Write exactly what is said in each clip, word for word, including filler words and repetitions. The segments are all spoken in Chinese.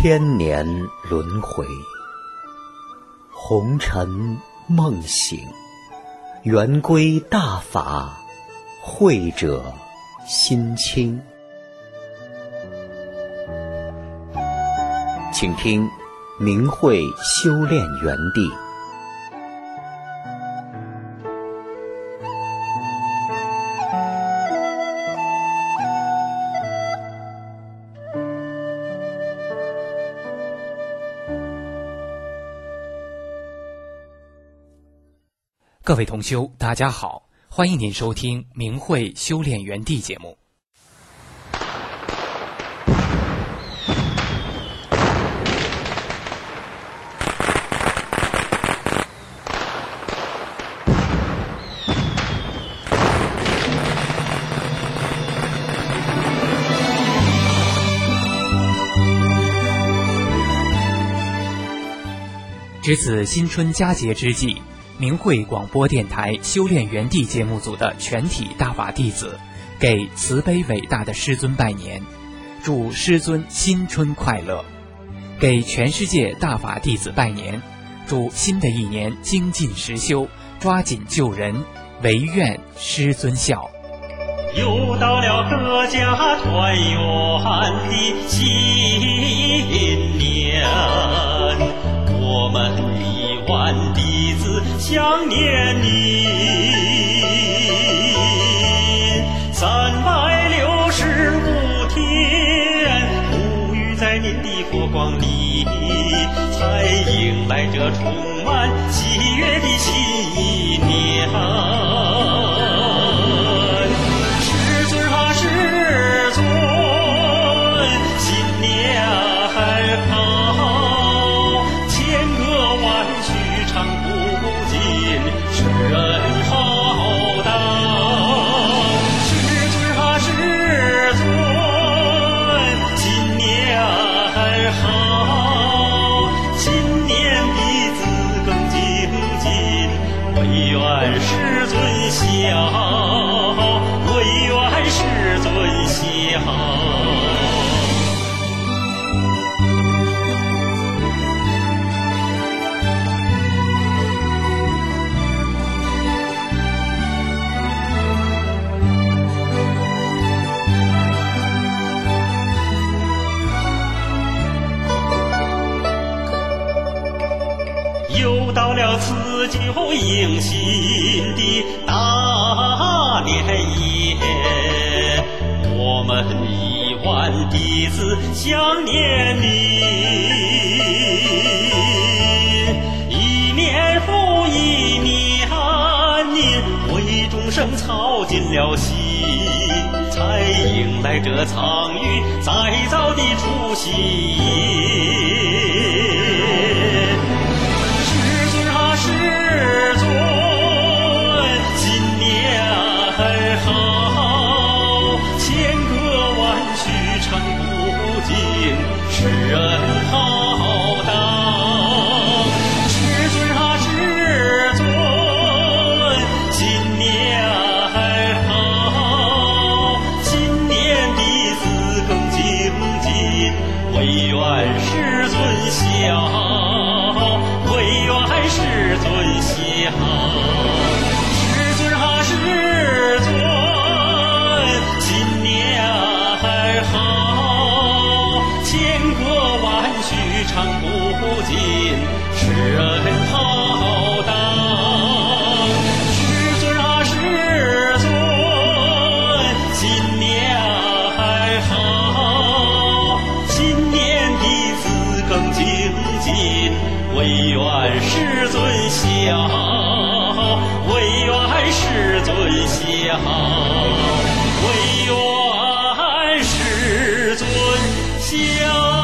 千年轮回，红尘梦醒，圆归大法，慧者心清。请听明慧修炼园地。 各位同修，大家好，欢迎您收听明慧修炼园地节目。值此新春佳节之际，明慧广播电台修炼园地节目组的全体大法弟子给慈悲伟大的师尊拜年，祝师尊新春快乐；给全世界大法弟子拜年，祝新的一年精进实修，抓紧救人，唯愿师尊笑。 又到了阖家团圆的新年，我们亿万弟子想念你，三百六十五天沐浴在您的佛光里，才迎来这充满喜悦的新一年。师尊啊师尊，新年好，千个万绪唱不尽，世人浩荡。师尊啊师尊，新年好，新年弟子更精进，唯愿师尊笑，唯愿师尊笑。又到了辞旧迎新的大年夜，我们亿万弟子想念你，一年复一年，您为众生操尽了心，才迎来这苍云再造的初心。师尊，新年好，千个万绪唱不尽，世人浩荡。师尊啊师尊，新年好，新年弟子更精进，唯愿师尊笑，唯愿师尊笑。师尊啊师尊，新年好，千个万绪唱不尽，世人浩荡。师尊啊师尊，新年好，新年弟子更精进，唯愿师尊笑，唯愿师尊笑，唯愿师尊笑。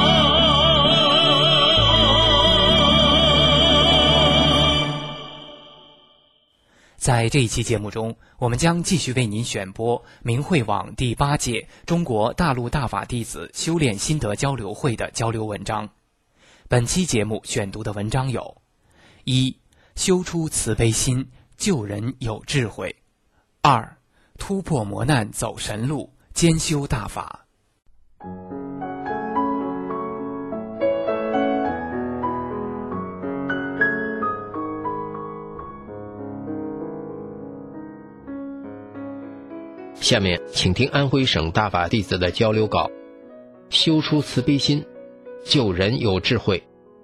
在这一期节目中，我们将继续为您选播明慧网第八届中国大陆大法弟子修炼心得交流会的交流文章。本期节目选读的文章有：一、修出慈悲心，救人有智慧；二、突破磨难走神路，兼修大法。 下面请听安徽省大法弟子的交流稿。修出慈悲心，救人有智慧。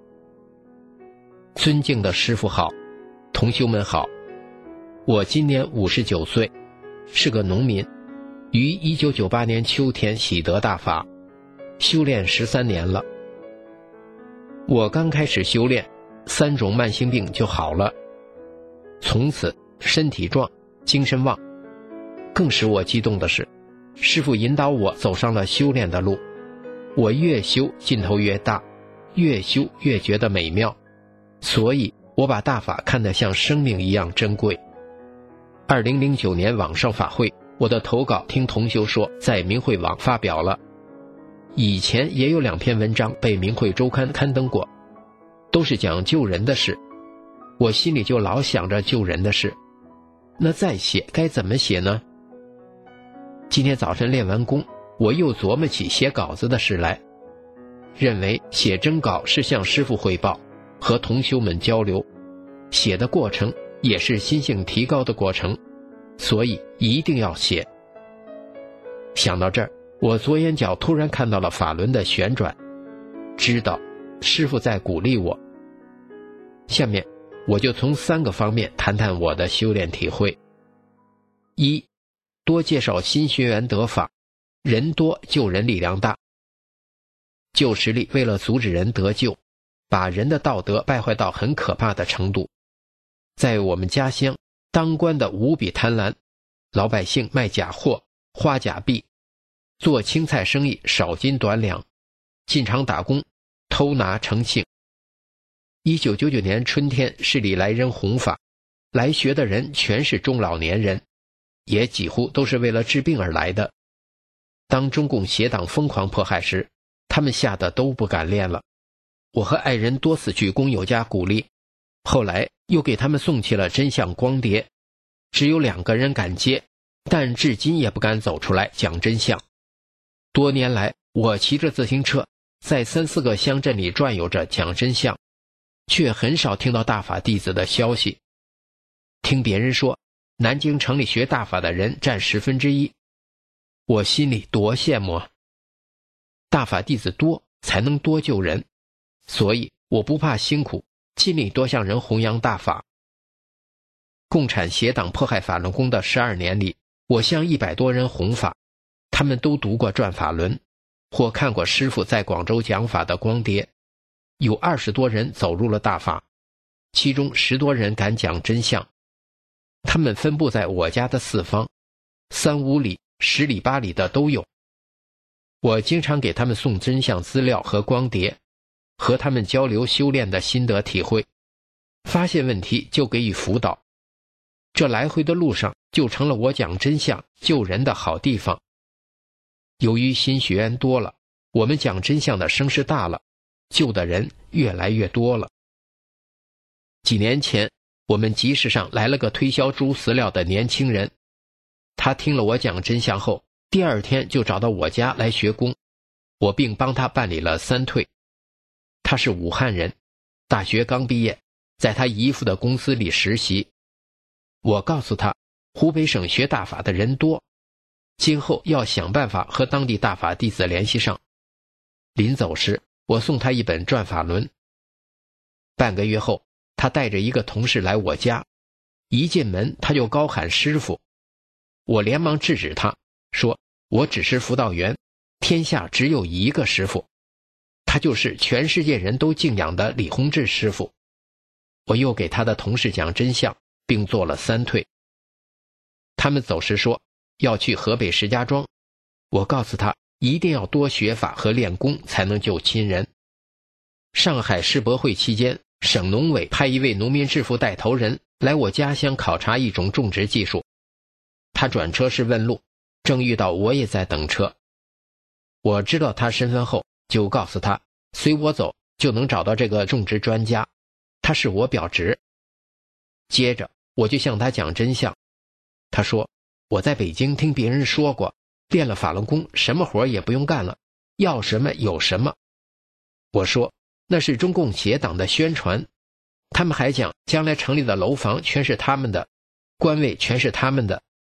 尊敬的师父好，同修们好。我今年五十九岁，是个农民，于一九九八年秋天喜得大法，修炼十三年了。我刚开始修炼，三种慢性病就好了，从此身体壮，精神旺。更使我激动的是，师父引导我走上了修炼的路，我越修劲头越大，越修越觉得美妙，所以我把大法看得像生命一样珍贵。二零零九年网上法会，我的投稿听同修说在明慧网发表了，以前也有两篇文章被明慧周刊刊登过，都是讲救人的事，我心里就老想着救人的事，那再写该怎么写呢？今天早晨练完功，我又琢磨起写稿子的事来，认为写真稿是向师父汇报，和同修们交流，写的过程也是心性提高的过程，所以一定要写。想到这儿，我左眼角突然看到了法轮的旋转，知道师父在鼓励我。下面我就从三个方面谈谈我的修炼体会。一，多介绍新学员得法，人多救人力量大。旧时力为了阻止人得救，把人的道德败坏到很可怕的程度。在我们家乡，当官的无比贪婪，老百姓卖假货，花假币，做青菜生意少斤短两，进厂打工，偷拿成性。一九九九年春天，市里来人弘法，来学的人全是中老年人，也几乎都是为了治病而来的。当中共邪党疯狂迫害时，他们吓得都不敢练了。我和爱人多次去工友家鼓励，后来又给他们送去了真相光碟，只有两个人敢接，但至今也不敢走出来讲真相。多年来，我骑着自行车在三四个乡镇里转悠着讲真相，却很少听到大法弟子的消息。听别人说南京城里学大法的人占十分之一，我心里多羡慕啊！大法弟子多才能多救人，所以我不怕辛苦，尽力多向人弘扬大法。共产邪党迫害法轮功的十二年里，我向一百多人弘法，他们都读过《转法轮》，或看过师父在广州讲法的光碟，有二十多人走入了大法，其中十多人敢讲真相。他们分布在我家的四方，三五里、十里八里的都有。我经常给他们送真相资料和光碟，和他们交流修炼的心得体会，发现问题就给予辅导。这来回的路上就成了我讲真相救人的好地方。由于新学员多了，我们讲真相的声势大了，救的人越来越多了。几年前，我们集市上来了个推销猪饲料的年轻人，他听了我讲真相后，第二天就找到我家来学功，我并帮他办理了三退。他是武汉人，大学刚毕业，在他姨父的公司里实习。我告诉他，湖北省学大法的人多，今后要想办法和当地大法弟子联系上。临走时，我送他一本《转法轮》。半个月后，他带着一个同事来我家，一进门他就高喊师父。我连忙制止他，说我只是辅导员，天下只有一个师父，他就是全世界人都敬仰的李洪志师父。我又给他的同事讲真相，并做了三退。他们走时说要去河北石家庄，我告诉他一定要多学法和练功才能救亲人。上海世博会期间，省农委派一位农民致富带头人来我家乡考察一种种植技术，他转车时问路，正遇到我也在等车。我知道他身份后，就告诉他随我走就能找到这个种植专家，他是我表侄。接着我就向他讲真相。他说我在北京听别人说过，练了法轮功什么活也不用干了，要什么有什么。我说那是中共邪党的宣传，他们还讲将来城里的楼房全是他们的，官位全是他们的，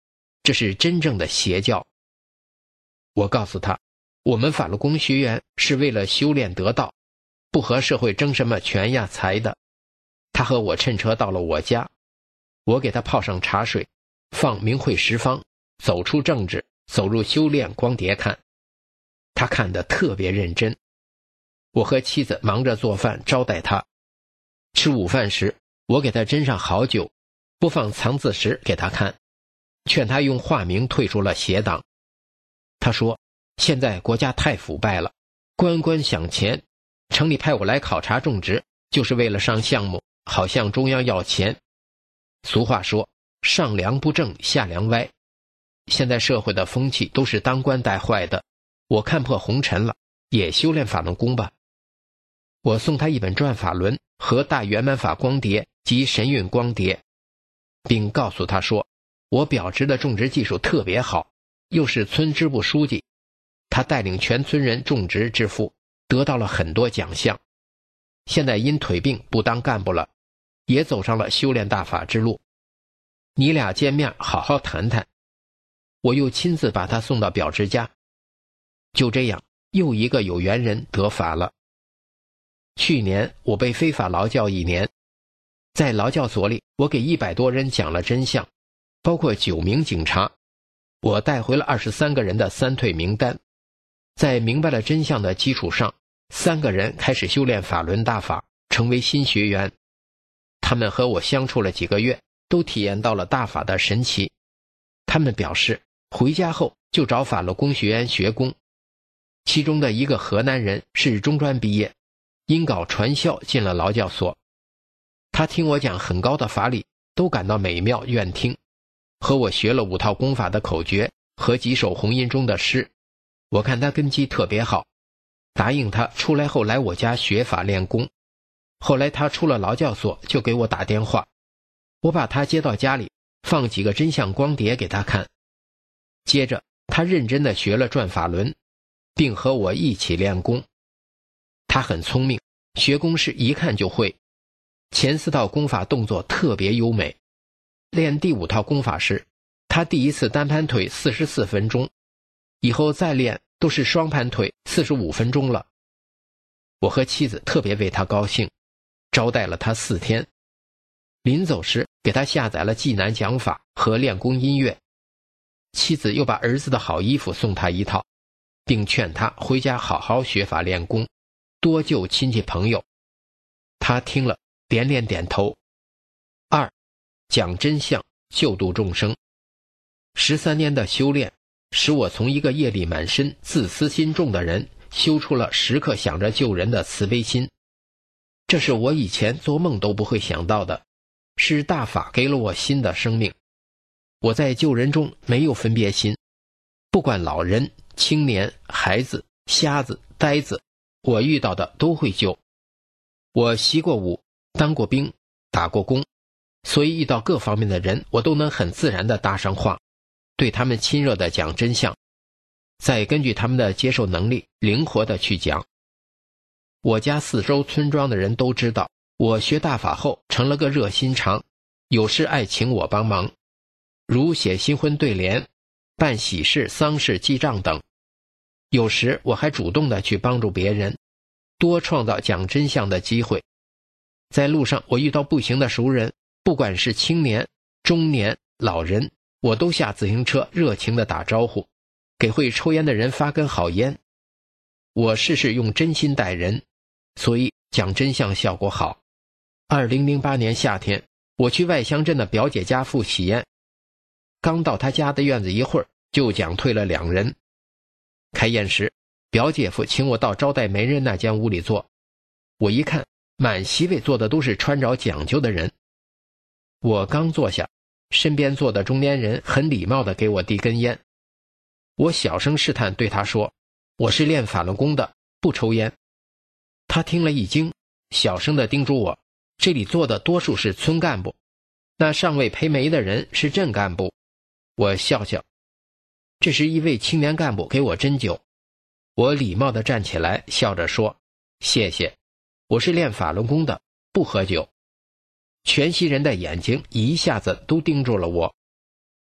这是真正的邪教。我告诉他，我们法轮功学员是为了修炼得道，不和社会争什么权呀财的。他和我乘车到了我家，我给他泡上茶水，放明慧十方，走出政治，走入修炼光碟看。他看得特别认真。我和妻子忙着做饭招待他。吃午饭时，我给他斟上好酒，播放藏字石给他看，劝他用化名退出了邪党。他说，现在国家太腐败了，官官想钱，城里派我来考察种植，就是为了上项目，好向中央要钱。俗话说，上梁不正下梁歪，现在社会的风气都是当官带坏的，我看破红尘了，也修炼法轮功吧。我送他一本转法轮和大圆满法光碟及神韵光碟，并告诉他说，我表侄的种植技术特别好，又是村支部书记，他带领全村人种植致富，得到了很多奖项。现在因腿病不当干部了，也走上了修炼大法之路。你俩见面好好谈谈。我又亲自把他送到表侄家。就这样，又一个有缘人得法了。去年我被非法劳教一年，在劳教所里，我给一百多人讲了真相，包括九名警察。我带回了二十三个人的三退名单。在明白了真相的基础上，三个人开始修炼法轮大法，成为新学员。他们和我相处了几个月，都体验到了大法的神奇。他们表示，回家后就找法轮功学员学功。其中的一个河南人是中专毕业，因搞传销进了劳教所。他听我讲很高的法理，都感到美妙愿听，和我学了五套功法的口诀和几首红音中的诗。我看他根基特别好，答应他出来后来我家学法练功。后来他出了劳教所就给我打电话，我把他接到家里，放几个真相光碟给他看。接着他认真地学了转法轮，并和我一起练功。他很聪明，学功时一看就会，前四套功法动作特别优美。练第五套功法时，他第一次单盘腿四十四分钟，以后再练都是双盘腿四十五分钟了。我和妻子特别为他高兴，招待了他四天。临走时给他下载了济南讲法和练功音乐。妻子又把儿子的好衣服送他一套，并劝他回家好好学法练功，多救亲戚朋友。他听了连连点头。二，讲真相，救度众生。十三年的修炼，使我从一个业力满身、自私心重的人，修出了时刻想着救人的慈悲心。这是我以前做梦都不会想到的，是大法给了我新的生命。我在救人中没有分别心，不管老人、青年、孩子、瞎子、呆子，我遇到的都会救。我习过武，当过兵，打过工，所以遇到各方面的人，我都能很自然地搭上话，对他们亲热地讲真相，再根据他们的接受能力灵活地去讲。我家四周村庄的人都知道，我学大法后成了个热心肠，有事爱请我帮忙，如写新婚对联、办喜事、丧事、记账等。有时我还主动地去帮助别人，多创造讲真相的机会。在路上我遇到步行的熟人，不管是青年、中年、老人，我都下自行车热情地打招呼，给会抽烟的人发根好烟。我事事用真心待人，所以讲真相效果好。二零零八年夏天，我去外乡镇的表姐家赴喜宴，刚到她家的院子一会儿，就讲退了两人。开宴时，表姐夫请我到招待媒人那间屋里坐，我一看，满席位坐的都是穿着讲究的人。我刚坐下，身边坐的中年人很礼貌地给我递根烟。我小声试探对他说，我是练法轮功的，不抽烟。他听了一惊，小声地叮嘱我，这里坐的多数是村干部，那尚未培媒的人是镇干部。我笑笑。这时一位青年干部给我斟酒，我礼貌地站起来，笑着说，谢谢，我是练法轮功的，不喝酒。全席人的眼睛一下子都盯住了我。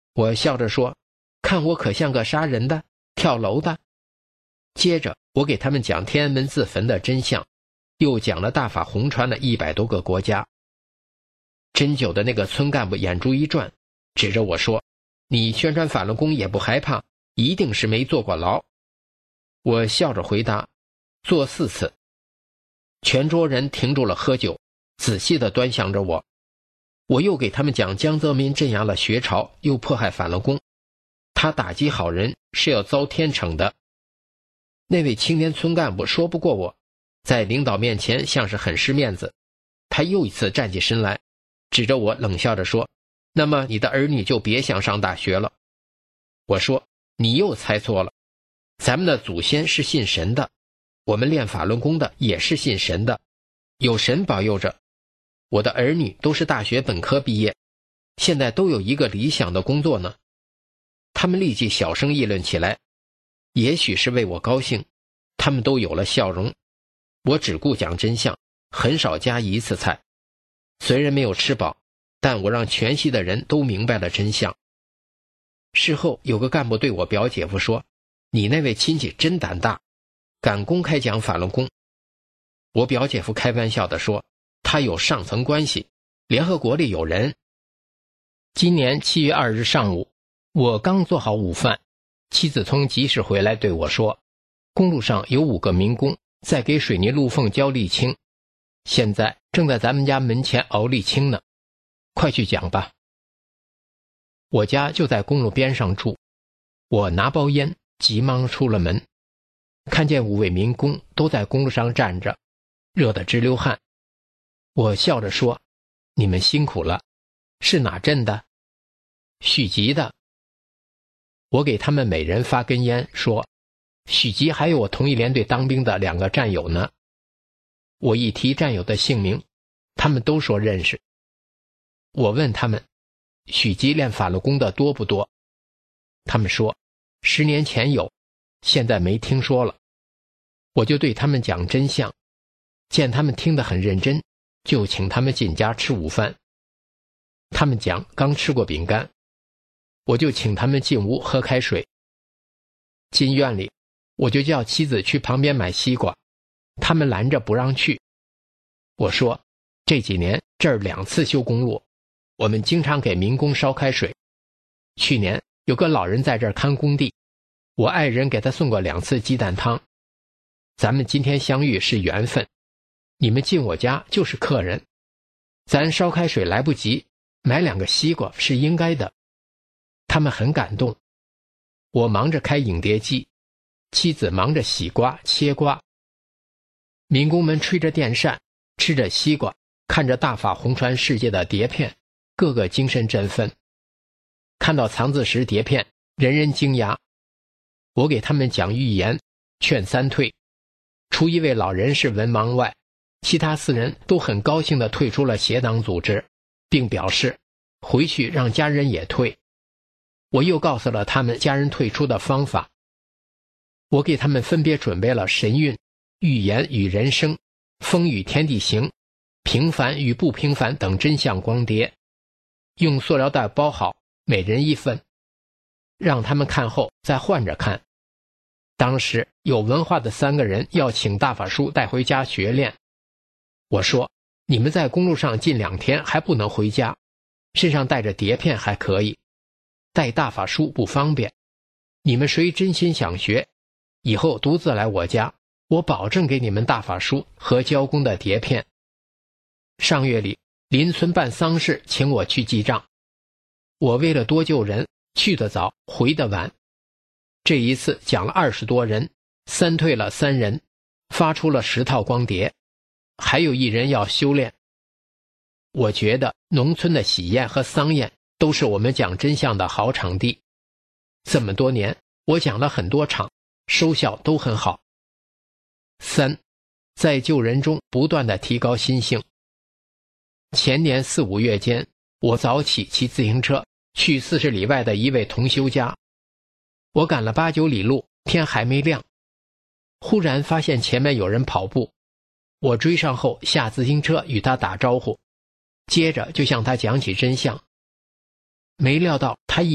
我笑着说，看我可像个杀人的，跳楼的。接着我给他们讲天安门自焚的真相，又讲了大法红传了一百多个国家。针灸的那个村干部眼珠一转，指着我说，你宣传法轮功也不害怕，一定是没坐过牢。我笑着回答，坐四次。全桌人停住了喝酒，仔细地端详着我。我又给他们讲江泽民镇压了学潮，又迫害反了功，他打击好人是要遭天惩的。那位青年村干部说不过我，在领导面前像是很失面子，他又一次站起身来，指着我冷笑着说，那么你的儿女就别想上大学了。我说，你又猜错了，咱们的祖先是信神的，我们练法轮功的也是信神的，有神保佑着。我的儿女都是大学本科毕业，现在都有一个理想的工作呢。他们立即小声议论起来，也许是为我高兴，他们都有了笑容。我只顾讲真相，很少加一次菜。虽然没有吃饱，但我让全系的人都明白了真相。事后有个干部对我表姐夫说，你那位亲戚真胆大，敢公开讲法轮功。我表姐夫开玩笑地说，他有上层关系，联合国里有人。今年七月二日上午，我刚做好午饭，妻子从集市回来对我说，公路上有五个民工在给水泥路缝浇沥青，现在正在咱们家门前熬沥青呢，快去讲吧。我家就在公路边上住，我拿包烟急忙出了门，看见五位民工都在公路上站着，热得直流汗。我笑着说，你们辛苦了，是哪镇的？许集的。我给他们每人发根烟，说，许集还有我同一连队当兵的两个战友呢。我一提战友的姓名，他们都说认识。我问他们，许集练法轮功的多不多？他们说，十年前有，现在没听说了。我就对他们讲真相，见他们听得很认真，就请他们进家吃午饭。他们讲刚吃过饼干，我就请他们进屋喝开水。进院里，我就叫妻子去旁边买西瓜，他们拦着不让去。我说，这几年这儿两次修公路，我们经常给民工烧开水。去年有个老人在这儿看工地，我爱人给他送过两次鸡蛋汤。咱们今天相遇是缘分，你们进我家就是客人，咱烧开水来不及，买两个西瓜是应该的。他们很感动。我忙着开影碟机，妻子忙着洗瓜切瓜。民工们吹着电扇，吃着西瓜，看着大法红传世界的碟片，个个精神振奋。看到藏字石碟片，人人惊讶。我给他们讲预言，劝三退。除一位老人是文盲外，其他四人都很高兴地退出了邪党组织，并表示回去让家人也退。我又告诉了他们家人退出的方法。我给他们分别准备了神韵、预言与人生、风雨天地行、平凡与不平凡等真相光碟，用塑料袋包好，每人一份，让他们看后再换着看。当时有文化的三个人要请大法书带回家学练。我说，你们在公路上近两天还不能回家，身上带着碟片还可以，带大法书不方便。你们谁真心想学，以后独自来我家，我保证给你们大法书和教功的碟片。上月里邻村办丧事，请我去记账。我为了多救人，去得早，回得晚。这一次讲了二十多人，三退了三人，发出了十套光碟，还有一人要修炼。我觉得农村的喜宴和丧宴都是我们讲真相的好场地。这么多年，我讲了很多场，收效都很好。三，在救人中不断地提高心性。前年四五月间，我早起骑自行车去四十里外的一位同修家。我赶了八九里路，天还没亮，忽然发现前面有人跑步。我追上后下自行车与他打招呼，接着就向他讲起真相。没料到他一听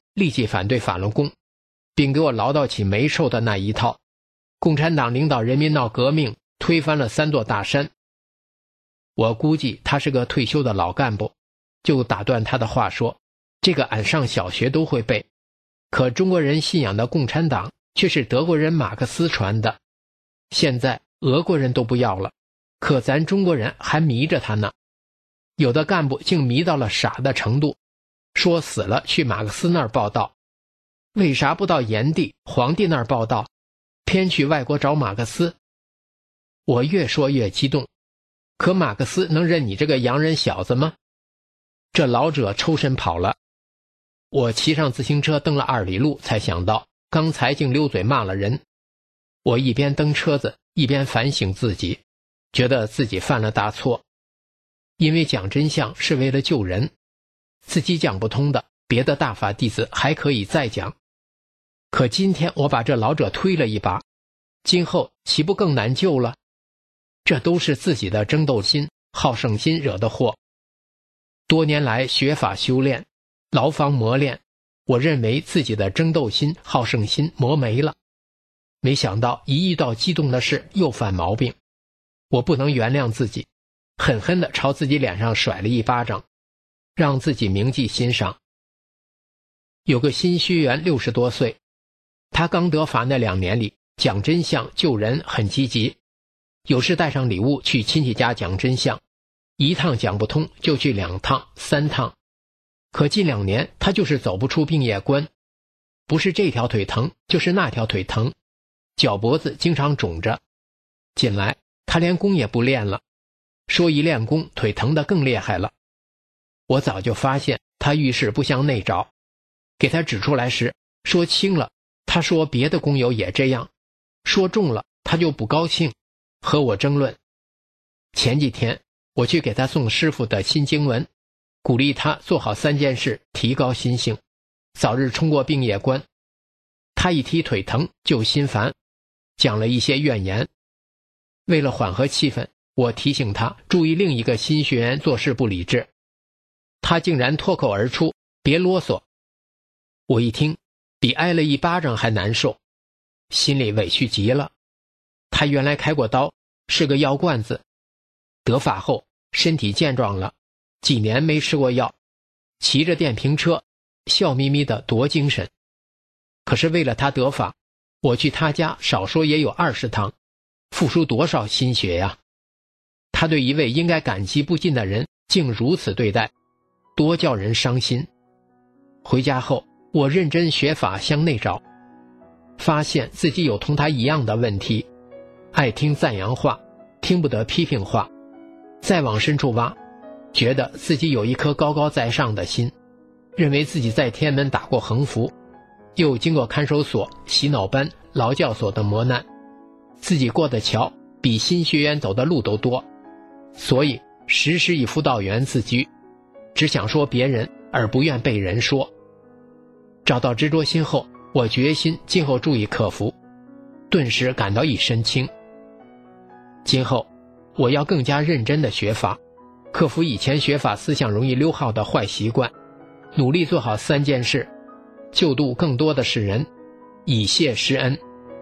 立即反对法轮功，并给我唠叨起没受的那一套。共产党领导人民闹革命，推翻了三座大山。我估计他是个退休的老干部，就打断他的话说，这个俺上小学都会背，可中国人信仰的共产党却是德国人马克思传的，现在俄国人都不要了，可咱中国人还迷着他呢。有的干部竟迷到了傻的程度，说死了去马克思那儿报道，为啥不到炎帝、皇帝那儿报道，偏去外国找马克思？我越说越激动，可马克思能认你这个洋人小子吗？这老者抽身跑了。我骑上自行车蹬了二里路，才想到刚才竟溜嘴骂了人。我一边蹬车子一边反省自己，觉得自己犯了大错。因为讲真相是为了救人，自己讲不通的，别的大法弟子还可以再讲。可今天我把这老者推了一把，今后岂不更难救了？这都是自己的争斗心、好胜心惹的祸。多年来学法修炼，牢房磨练，我认为自己的争斗心、好胜心磨没了。没想到一遇到激动的事又犯毛病，我不能原谅自己，狠狠地朝自己脸上甩了一巴掌，让自己铭记心上。有个新学员六十多岁，他刚得法那两年里讲真相救人很积极，有时带上礼物去亲戚家讲真相，一趟讲不通就去两趟三趟。可近两年他就是走不出病业关，不是这条腿疼就是那条腿疼，脚脖子经常肿着。近来他连功也不练了，说一练功腿疼得更厉害了。我早就发现他遇事不向内找，给他指出来时说轻了，他说别的工友也这样，说重了他就不高兴，和我争论。前几天我去给他送师傅的新经文，鼓励他做好三件事，提高心性，早日冲过病业关。他一提腿疼就心烦，讲了一些怨言。为了缓和气氛，我提醒他注意另一个新学员做事不理智，他竟然脱口而出别啰嗦。我一听比挨了一巴掌还难受，心里委屈极了。他原来开过刀，是个药罐子，得法后身体健壮了，几年没吃过药，骑着电瓶车笑眯眯的多精神。可是为了他得法，我去他家少说也有二十趟，付出多少心血呀！他对一位应该感激不尽的人竟如此对待，多叫人伤心。回家后我认真学法向内找，发现自己有同他一样的问题，爱听赞扬话，听不得批评话。再往深处挖，觉得自己有一颗高高在上的心，认为自己在天门打过横幅，又经过看守所、洗脑班、劳教所的磨难，自己过的桥比新学员走的路都多，所以时时以辅导员自居，只想说别人而不愿被人说。找到执着心后，我决心今后注意克服，顿时感到一身轻。今后我要更加认真的学法，克服以前学法思想容易溜号的坏习惯，努力做好三件事，救度更多的世人，以谢师恩。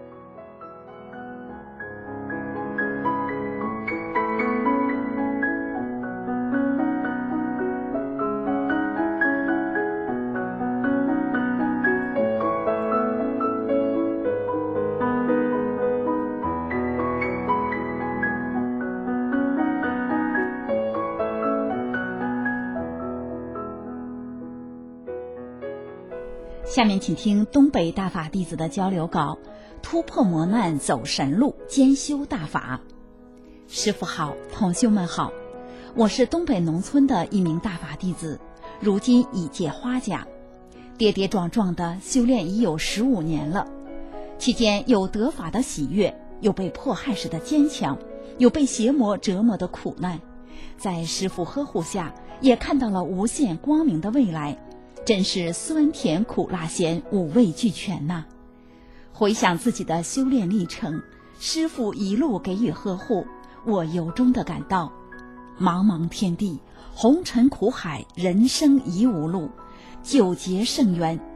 下面请听东北大法弟子的交流稿：突破磨难走神路，兼修大法。师父好，同修们好，我是东北农村的一名大法弟子，如今已届花甲，跌跌撞撞的修炼已有十五年了。期间有得法的喜悦，有被迫害时的坚强，有被邪魔折磨的苦难，在师父呵护下，也看到了无限光明的未来。真是酸甜苦辣咸五味俱全呐、啊！回想自己的修炼历程，师父一路给予呵护，我由衷地感到，茫茫天地，红尘苦海，人生已无路，九劫圣缘，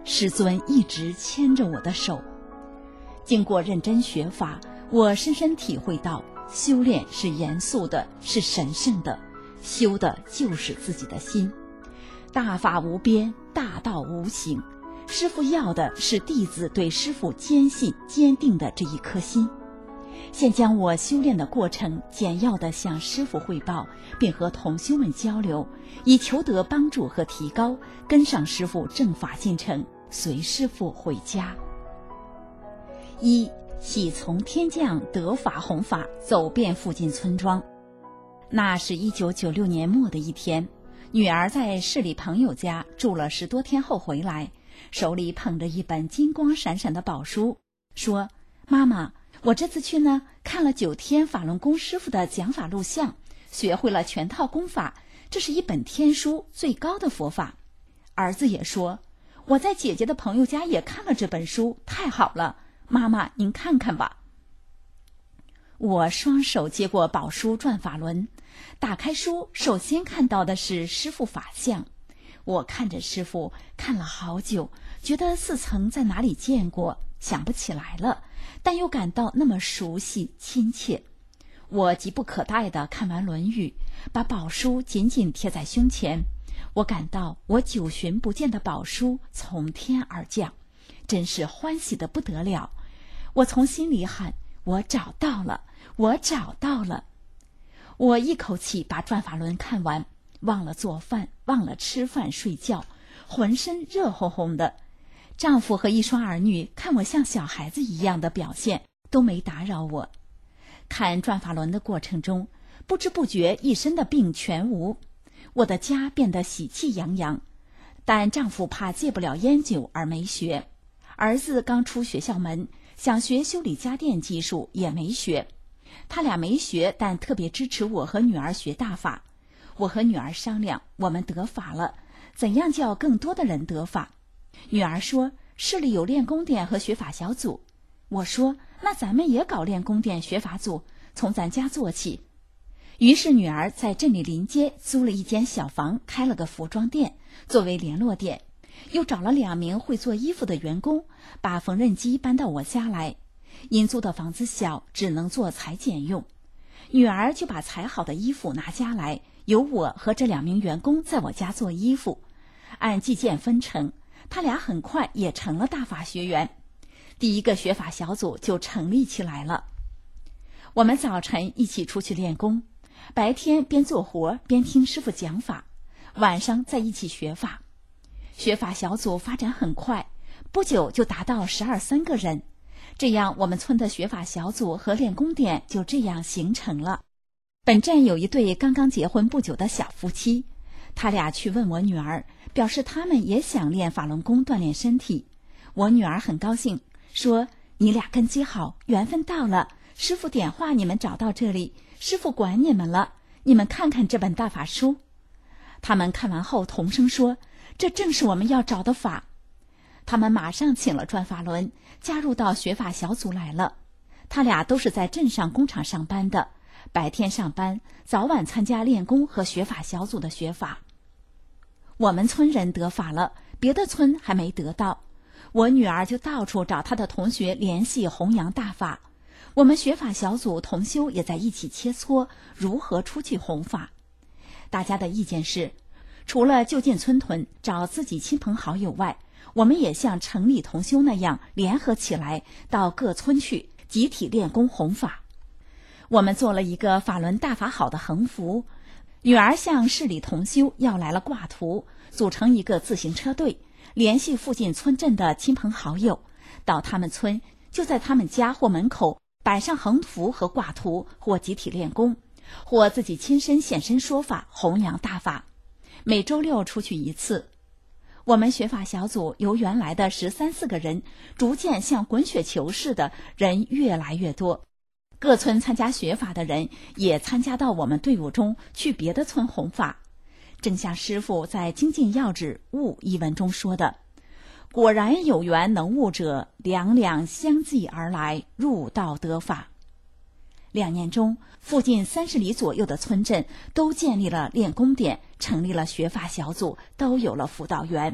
师尊一直牵着我的手。经过认真学法，我深深体会到，修炼是严肃的，是神圣的，修的就是自己的心。大法无边，大道无形，师父要的是弟子对师父坚信坚定的这一颗心。现将我修炼的过程简要地向师父汇报，并和同修们交流，以求得帮助和提高，跟上师父正法进程，随师父回家。一喜从天降，得法弘法，走遍附近村庄。那是一九九六年末的一天，女儿在市里朋友家住了十多天后回来，手里捧着一本金光闪闪的宝书，说：妈妈，我这次去呢，看了九天法轮功师傅的讲法录像，学会了全套功法，这是一本天书，最高的佛法。儿子也说，我在姐姐的朋友家也看了这本书，太好了，妈妈您看看吧。我双手接过宝书转法轮，打开书，首先看到的是师父法相。我看着师父看了好久，觉得似曾在哪里见过，想不起来了，但又感到那么熟悉亲切。我急不可待地看完《论语》，把宝书紧紧贴在胸前。我感到我久寻不见的宝书从天而降，真是欢喜得不得了。我从心里喊：我找到了，我找到了。我一口气把转法轮看完，忘了做饭，忘了吃饭睡觉，浑身热烘烘的。丈夫和一双儿女看我像小孩子一样的表现，都没打扰我。看转法轮的过程中，不知不觉一身的病全无，我的家变得喜气洋洋。但丈夫怕戒不了烟酒而没学，儿子刚出学校门，想学修理家电技术也没学。他俩没学，但特别支持我和女儿学大法。我和女儿商量，我们得法了，怎样叫更多的人得法？女儿说，市里有练功店和学法小组。我说，那咱们也搞练功店学法组，从咱家做起。于是女儿在镇里临街租了一间小房，开了个服装店作为联络点，又找了两名会做衣服的员工，把缝纫机搬到我家来。因租的房子小，只能做裁剪用，女儿就把裁好的衣服拿家来，由我和这两名员工在我家做衣服，按计件分成。他俩很快也成了大法学员，第一个学法小组就成立起来了。我们早晨一起出去练功，白天边做活边听师父讲法，晚上在一起学法。学法小组发展很快，不久就达到十二三个人。这样我们村的学法小组和练功店就这样形成了。本镇有一对刚刚结婚不久的小夫妻，他俩去问我女儿，表示他们也想练法轮功锻炼身体。我女儿很高兴，说：你俩根基好，缘分到了，师父点化你们找到这里，师父管你们了，你们看看这本大法书。他们看完后同声说：这正是我们要找的法。他们马上请了转法轮，加入到学法小组来了。他俩都是在镇上工厂上班的，白天上班，早晚参加练功和学法小组的学法。我们村人得法了，别的村还没得到，我女儿就到处找她的同学联系弘扬大法。我们学法小组同修也在一起切磋如何出去弘法。大家的意见是，除了就近村屯找自己亲朋好友外，我们也像城里同修那样联合起来，到各村去集体练功弘法。我们做了一个法轮大法好的横幅，女儿向市里同修要来了挂图，组成一个自行车队，联系附近村镇的亲朋好友，到他们村就在他们家或门口摆上横幅和挂图，或集体练功，或自己亲身现身说法弘扬大法。每周六出去一次。我们学法小组由原来的十三四个人，逐渐像滚雪球似的，人越来越多。各村参加学法的人也参加到我们队伍中去别的村弘法。正像师父在《精进要旨悟》一文中说的：果然有缘能悟者，两两相继而来，入道得法。两年中，附近三十里左右的村镇都建立了练功点，成立了学法小组，都有了辅导员。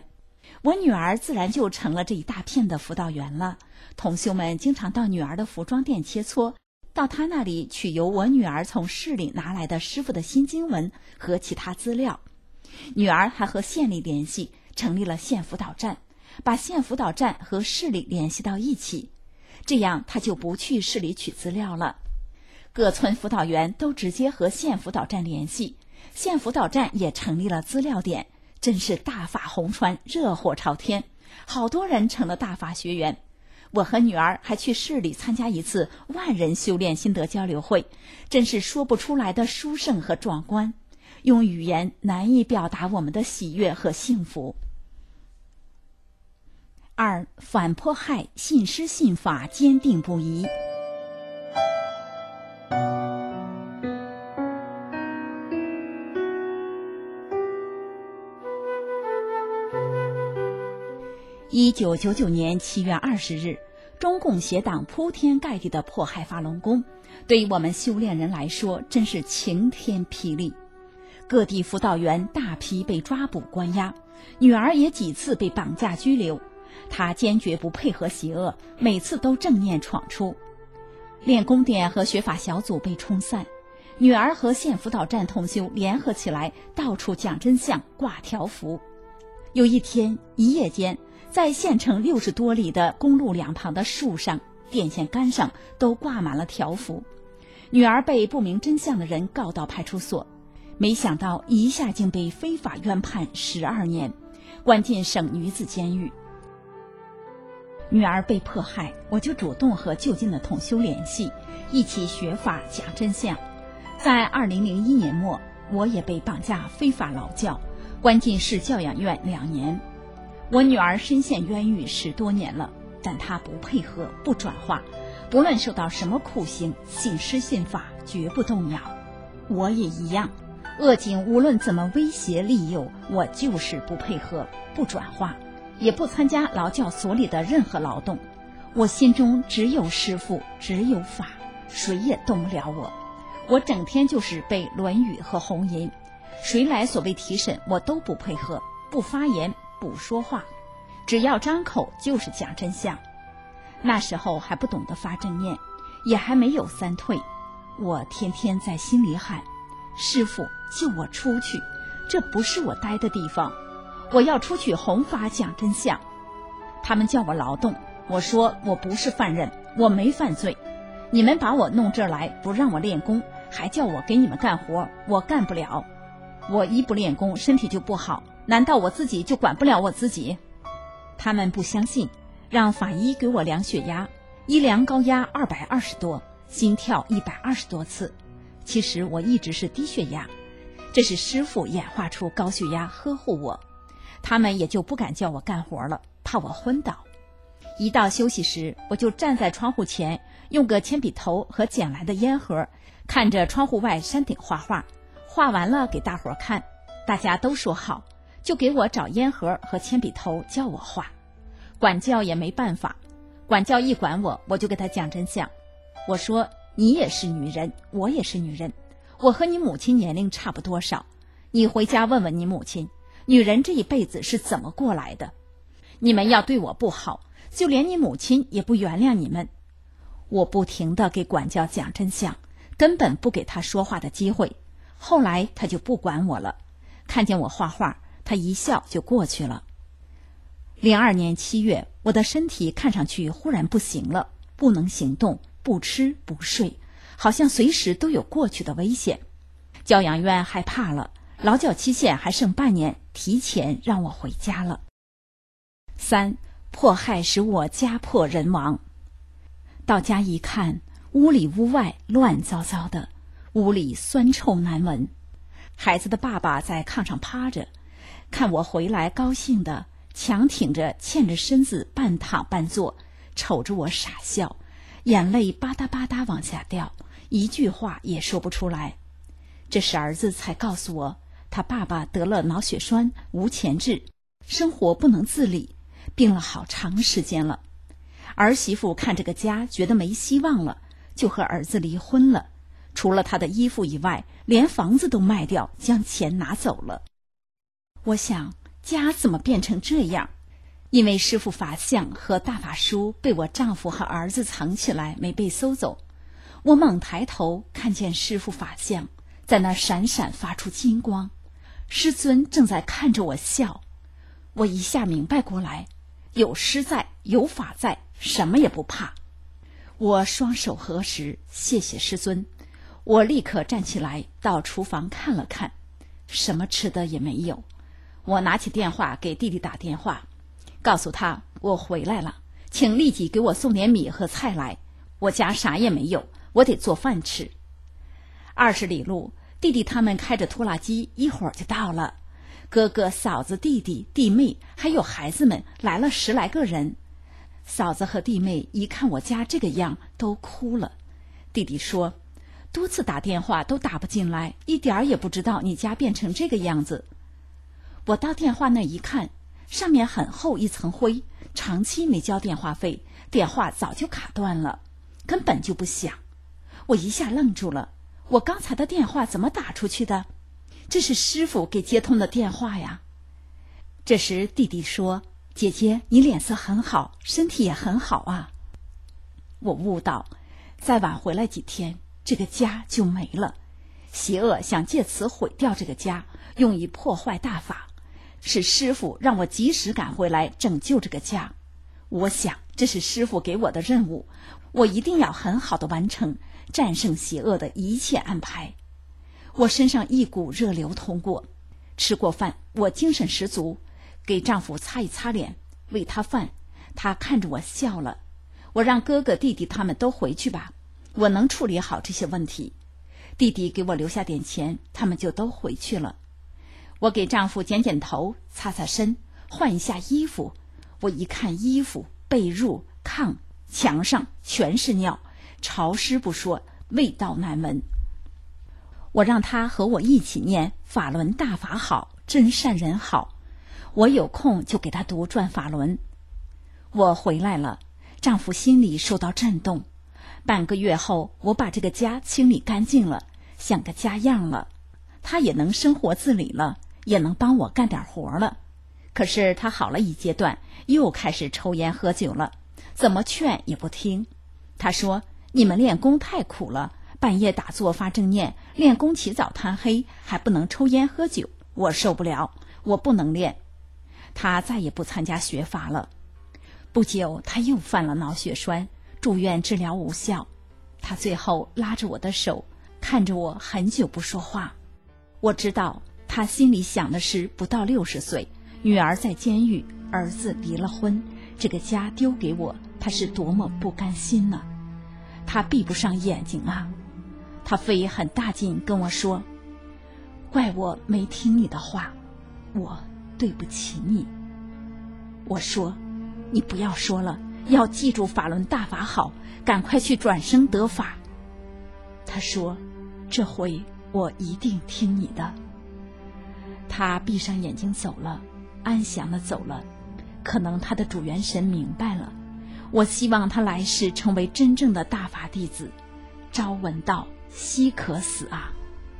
我女儿自然就成了这一大片的辅导员了。同修们经常到女儿的服装店切磋，到她那里取由我女儿从市里拿来的师傅的新经文和其他资料。女儿还和县里联系，成立了县辅导站，把县辅导站和市里联系到一起，这样她就不去市里取资料了。各村辅导员都直接和县辅导站联系，县辅导站也成立了资料点，真是大法红传，热火朝天，好多人成了大法学员。我和女儿还去市里参加一次万人修炼心得交流会，真是说不出来的殊胜和壮观，用语言难以表达我们的喜悦和幸福。二、反迫害，信师信法，坚定不移。一九九九年七月二十日，中共邪党铺天盖地的迫害法轮功，对于我们修炼人来说真是晴天霹雳。各地辅导员大批被抓捕关押，女儿也几次被绑架拘留，她坚决不配合邪恶，每次都正面闯出。练功点和学法小组被冲散，女儿和县辅导站同修联合起来，到处讲真相，挂条幅。有一天一夜间，在县城六十多里的公路两旁的树上、电线杆上都挂满了条幅。女儿被不明真相的人告到派出所，没想到一下竟被非法冤判十二年，关进省女子监狱。女儿被迫害，我就主动和就近的同修联系，一起学法讲真相。在二零零一年末，我也被绑架非法劳教，关进市教养院两年。我女儿深陷冤狱十多年了，但她不配合，不转化，不论受到什么酷刑，信师信法，绝不动摇。我也一样，恶警无论怎么威胁利诱，我就是不配合，不转化，也不参加劳教所里的任何劳动。我心中只有师父，只有法，谁也动不了我。我整天就是背《论语》和红吟，谁来所谓提审，我都不配合，不发言，不说话，只要张口就是讲真相。那时候还不懂得发正念，也还没有三退，我天天在心里喊：师父，救我出去，这不是我待的地方，我要出去弘法讲真相。他们叫我劳动，我说我不是犯人，我没犯罪，你们把我弄这儿来，不让我练功，还叫我给你们干活，我干不了。我一不练功，身体就不好，难道我自己就管不了我自己？他们不相信，让法医给我量血压，一量高压二百二十多，心跳一百二十多次。其实我一直是低血压，这是师父演化出高血压呵护我。他们也就不敢叫我干活了，怕我昏倒。一到休息时，我就站在窗户前，用个铅笔头和捡来的烟盒，看着窗户外山顶画画，画完了给大伙看，大家都说好，就给我找烟盒和铅笔头教我画。管教也没办法，管教一管我，我就给他讲真相。我说，你也是女人，我也是女人，我和你母亲年龄差不多少，你回家问问你母亲，女人这一辈子是怎么过来的？你们要对我不好，就连你母亲也不原谅你们。我不停地给管教讲真相，根本不给他说话的机会。后来他就不管我了，看见我画画，他一笑就过去了。零二年七月，我的身体看上去忽然不行了，不能行动，不吃不睡，好像随时都有过去的危险。教养院害怕了，劳教期限还剩半年，提前让我回家了。三、迫害使我家破人亡。到家一看，屋里屋外乱糟糟的，屋里酸臭难闻。孩子的爸爸在炕上趴着，看我回来高兴的，强挺着欠着身子半躺半坐，瞅着我傻笑，眼泪吧嗒吧嗒往下掉，一句话也说不出来。这时儿子才告诉我，他爸爸得了脑血栓，无钱治，生活不能自理，病了好长时间了。儿媳妇看这个家觉得没希望了，就和儿子离婚了，除了他的衣服以外，连房子都卖掉，将钱拿走了。我想，家怎么变成这样？ 因为师父法像和大法书被我丈夫和儿子藏起来，没被搜走，我猛抬头看见师父法像在那闪闪发出金光，师尊正在看着我笑。我一下明白过来，有师在，有法在，什么也不怕。我双手合十，谢谢师尊。我立刻站起来到厨房看了看，什么吃的也没有。我拿起电话给弟弟打电话，告诉他我回来了，请立即给我送点米和菜来，我家啥也没有，我得做饭吃。二十里路，弟弟他们开着拖拉机一会儿就到了，哥哥、嫂子、弟弟、弟妹还有孩子们来了十来个人。嫂子和弟妹一看我家这个样都哭了。弟弟说，多次打电话都打不进来，一点儿也不知道你家变成这个样子。我到电话那一看，上面很厚一层灰，长期没交电话费，电话早就卡断了，根本就不响。我一下愣住了，我刚才的电话怎么打出去的？这是师父给接通的电话呀。这时弟弟说，姐姐，你脸色很好，身体也很好啊。我悟到，再晚回来几天，这个家就没了。邪恶想借此毁掉这个家，用以破坏大法，是师父让我及时赶回来拯救这个家。我想这是师父给我的任务，我一定要很好的完成，战胜邪恶的一切安排。我身上一股热流通过，吃过饭，我精神十足，给丈夫擦一擦脸，喂他饭，他看着我笑了。我让哥哥弟弟他们都回去吧，我能处理好这些问题。弟弟给我留下点钱，他们就都回去了。我给丈夫剪剪头，擦擦身，换一下衣服。我一看衣服、被褥、炕、墙上全是尿，潮湿不说，味道难闻。我让他和我一起念法轮大法好，真善人好。我有空就给他读转法轮。我回来了，丈夫心里受到震动。半个月后，我把这个家清理干净了，像个家样了。他也能生活自理了，也能帮我干点活了。可是他好了一阶段，又开始抽烟喝酒了，怎么劝也不听。他说，你们练功太苦了，半夜打坐发正念，练功起早贪黑，还不能抽烟喝酒，我受不了，我不能练。他再也不参加学法了。不久他又犯了脑血栓，住院治疗无效。他最后拉着我的手，看着我很久不说话。我知道他心里想的是不到六十岁，女儿在监狱，儿子离了婚，这个家丢给我，他是多么不甘心呢。他闭不上眼睛啊。他费很大劲跟我说，怪我没听你的话，我对不起你。我说，你不要说了，要记住法轮大法好，赶快去转生得法。他说，这回我一定听你的。他闭上眼睛走了，安详地走了。可能他的主元神明白了，我希望他来世成为真正的大法弟子。朝闻道，夕可死啊。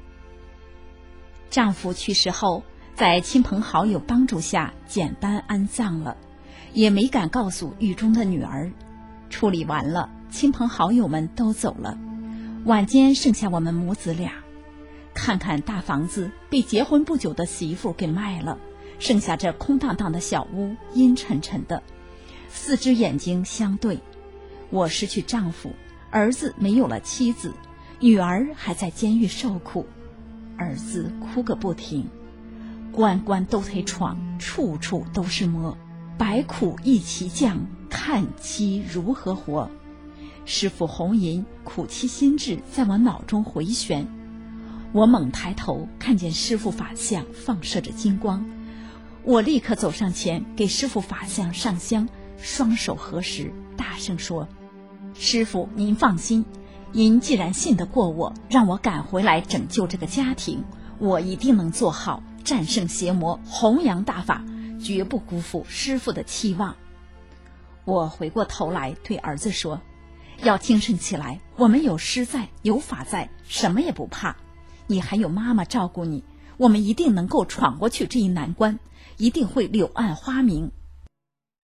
丈夫去世后，在亲朋好友帮助下简单安葬了，也没敢告诉狱中的女儿。处理完了，亲朋好友们都走了，晚间剩下我们母子俩。看看大房子被结婚不久的媳妇给卖了，剩下这空荡荡的小屋，阴沉沉的，四只眼睛相对。我失去丈夫，儿子没有了妻子，女儿还在监狱受苦，儿子哭个不停。关关都忒闯，处处都是魔，百苦一齐降，看妻如何活。师父红吟苦妻心志在我脑中回旋。我猛抬头看见师父法像放射着金光，我立刻走上前给师父法像上香，双手合十，大声说，师父您放心，您既然信得过我，让我赶回来拯救这个家庭，我一定能做好，战胜邪魔，弘扬大法，绝不辜负师父的期望。我回过头来对儿子说，要精神起来，我们有师在，有法在，什么也不怕。你还有妈妈照顾你，我们一定能够闯过去这一难关，一定会柳暗花明。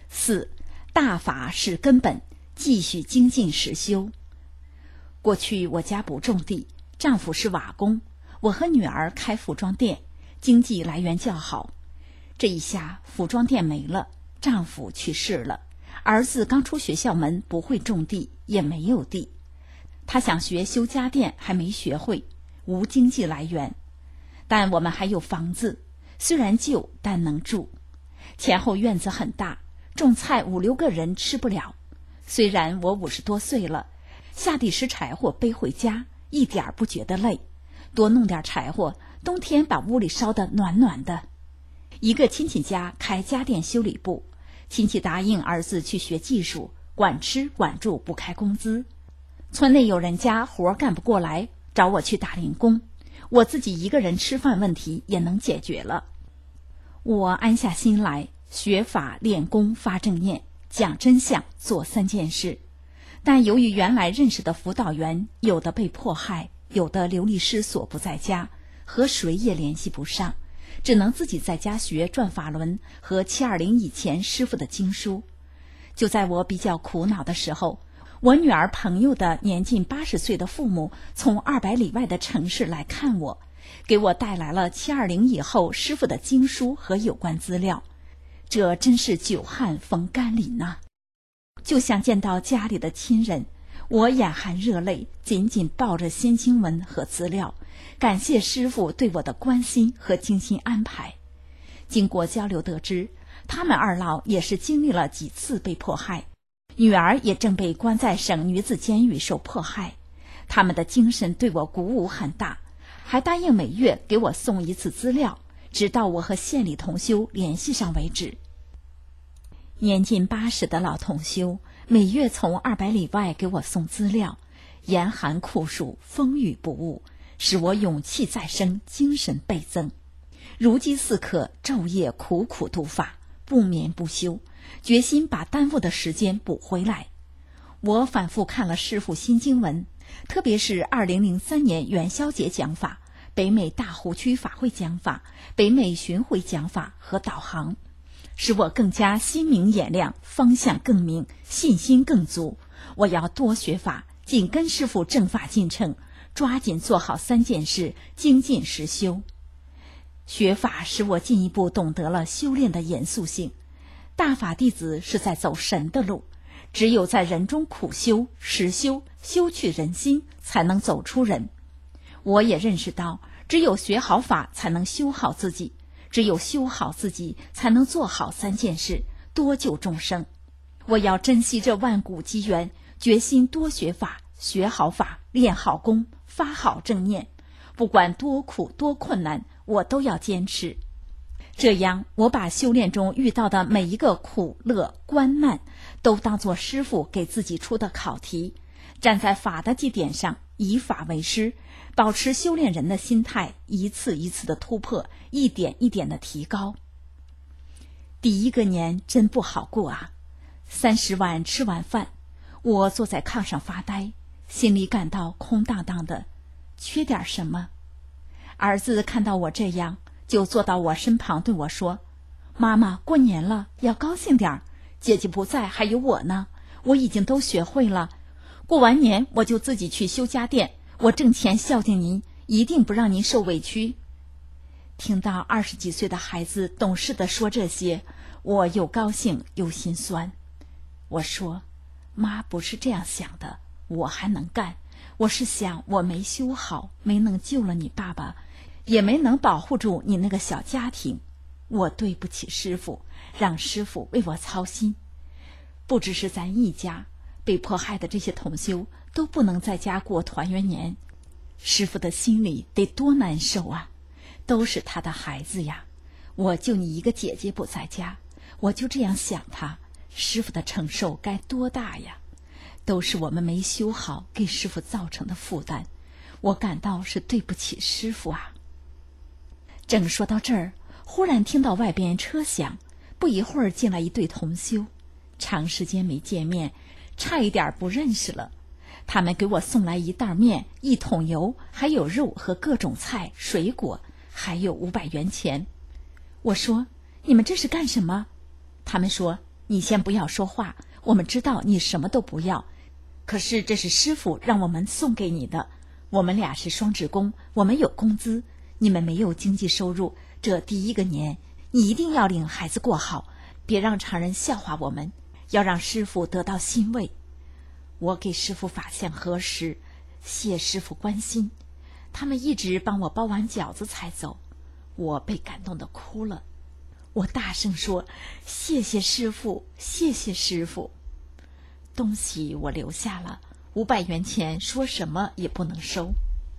四，大法是根本，继续精进实修。过去我家不种地，丈夫是瓦工，我和女儿开服装店，经济来源较好。这一下服装店没了，丈夫去世了，儿子刚出学校门，不会种地，也没有地。他想学修家电，还没学会，无经济来源。但我们还有房子，虽然旧，但能住。前后院子很大，种菜五六个人吃不了。虽然我五十多岁了，下地拾柴火背回家，一点儿不觉得累。多弄点柴火，冬天把屋里烧得暖暖的。一个亲戚家开家电修理部，亲戚答应儿子去学技术，管吃管住，不开工资。村内有人家活干不过来，找我去打零工，我自己一个人吃饭问题也能解决了。我安下心来，学法练功发正念，讲真相，做三件事。但由于原来认识的辅导员有的被迫害，有的流离失所不在家，和谁也联系不上，只能自己在家学转法轮和七二零以前师父的经书。就在我比较苦恼的时候，我女儿朋友的年近八十岁的父母从二百里外的城市来看我，给我带来了七二零以后师父的经书和有关资料。这真是久旱逢甘霖呐！就像见到家里的亲人，我眼含热泪，紧紧抱着新经文和资料，感谢师父对我的关心和精心安排。经过交流得知，他们二老也是经历了几次被迫害，女儿也正被关在省女子监狱受迫害。他们的精神对我鼓舞很大，还答应每月给我送一次资料，直到我和县里同修联系上为止。年近八十的老同修每月从二百里外给我送资料，严寒酷暑，风雨不误，使我勇气再生，精神倍增。如饥似渴，昼夜苦苦读法，不眠不休，决心把耽误的时间补回来。我反复看了师父新经文，特别是二零零三年元宵节讲法、北美大湖区法会讲法、北美巡回讲法和导航，使我更加心明眼亮，方向更明，信心更足。我要多学法，紧跟师父正法进程，抓紧做好三件事，精进实修。学法使我进一步懂得了修炼的严肃性。大法弟子是在走神的路，只有在人中苦修实修，修去人心，才能走出人。我也认识到，只有学好法才能修好自己，只有修好自己才能做好三件事，多救众生。我要珍惜这万古机缘，决心多学法，学好法，练好功，发好正念，不管多苦多困难，我都要坚持。这样，我把修炼中遇到的每一个苦乐关难，都当作师父给自己出的考题，站在法的基点上，以法为师，保持修炼人的心态，一次一次的突破，一点一点的提高。第一个年真不好过啊！三十晚吃完饭，我坐在炕上发呆，心里感到空荡荡的，缺点什么？儿子看到我这样，就坐到我身旁对我说：“妈妈，过年了，要高兴点儿。姐姐不在，还有我呢，我已经都学会了。过完年我就自己去修家电，我挣钱孝敬您，一定不让您受委屈。”听到二十几岁的孩子懂事地说这些，我又高兴又心酸。我说：“妈不是这样想的，我还能干。我是想我没修好，没能救了你爸爸，也没能保护住你那个小家庭。我对不起师父，让师父为我操心。不只是咱一家，被迫害的这些同修都不能在家过团圆年，师父的心里得多难受啊！都是他的孩子呀，我就你一个姐姐不在家，我就这样想他，师父的承受该多大呀！都是我们没修好，给师父造成的负担，我感到是对不起师父啊。正说到这儿，忽然听到外边车响，不一会儿进来一对同修，长时间没见面，差一点不认识了。他们给我送来一袋面，一桶油，还有肉和各种菜、水果，还有五百元钱。我说：“你们这是干什么？”他们说：“ 你先不要说话，我们知道你什么都不要，可是这是师父让我们送给你的。我们俩是双职工，我们有工资，你们没有经济收入，这第一个年你一定要领孩子过好，别让常人笑话我们，要让师父得到欣慰。我给师父法相核实，谢师父关心，他们一直帮我包完饺子才走，我被感动得哭了。我大声说，谢谢师父，谢谢师父。东西我留下了，五百元钱说什么也不能收。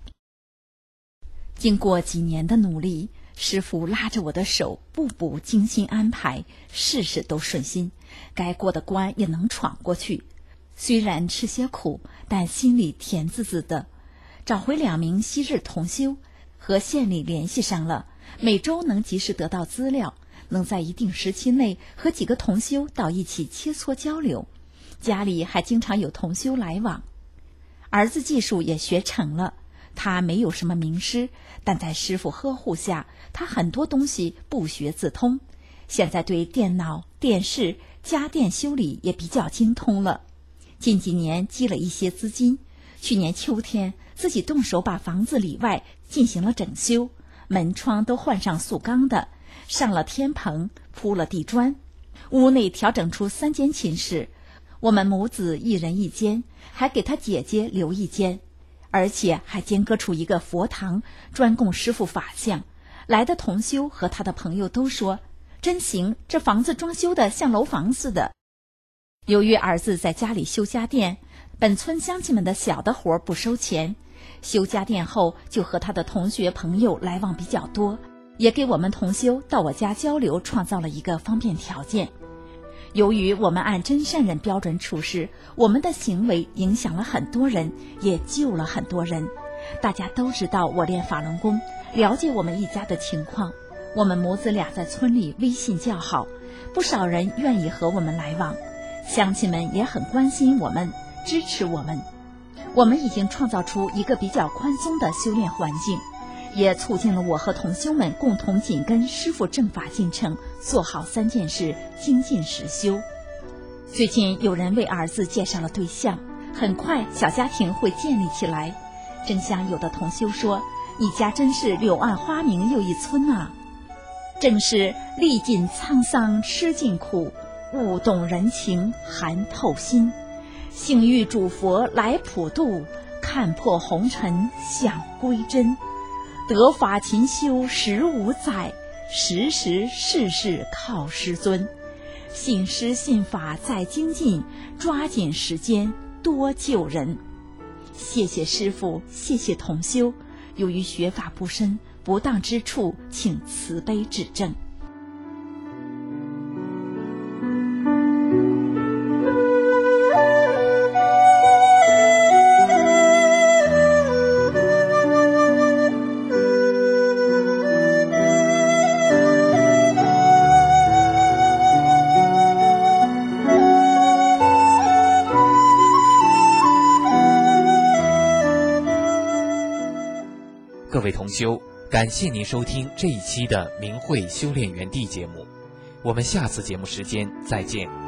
经过几年的努力，师父拉着我的手，步步精心安排，事事都顺心，该过的关也能闯过去。虽然吃些苦，但心里甜滋滋的。找回两名昔日同修，和县里联系上了，每周能及时得到资料，能在一定时期内和几个同修到一起切磋交流。家里还经常有同修来往。儿子技术也学成了，他没有什么名师，但在师父呵护下，他很多东西不学自通，现在对电脑、电视、家电修理也比较精通了。近几年积了一些资金，去年秋天自己动手把房子里外进行了整修，门窗都换上塑钢的，上了天棚，铺了地砖，屋内调整出三间寝室，我们母子一人一间，还给他姐姐留一间，而且还间隔出一个佛堂，专供师父法相。来的同修和他的朋友都说，真行，这房子装修的像楼房似的。由于儿子在家里修家电，本村乡亲们的小的活不收钱，修家电后就和他的同学朋友来往比较多，也给我们同修到我家交流创造了一个方便条件。由于我们按真善人标准处事，我们的行为影响了很多人，也救了很多人。大家都知道我练法轮功，了解我们一家的情况，我们母子俩在村里威信较好，不少人愿意和我们来往，乡亲们也很关心我们，支持我们。我们已经创造出一个比较宽松的修炼环境，也促进了我和同修们共同紧跟师父正法进程，做好三件事，精进实修。最近有人为儿子介绍了对象，很快小家庭会建立起来。正像有的同修说，你家真是柳暗花明又一村啊。正是历尽沧桑吃尽苦，悟懂人情寒透心，幸遇主佛来普渡，看破红尘想归真。得法勤修十五载，时时事事靠师尊。信师信法在精进，抓紧时间多救人。谢谢师父，谢谢同修，由于学法不深，不当之处请慈悲指正。 各位同修，感谢您收听这一期的明慧修炼园地节目，我们下次节目时间再见。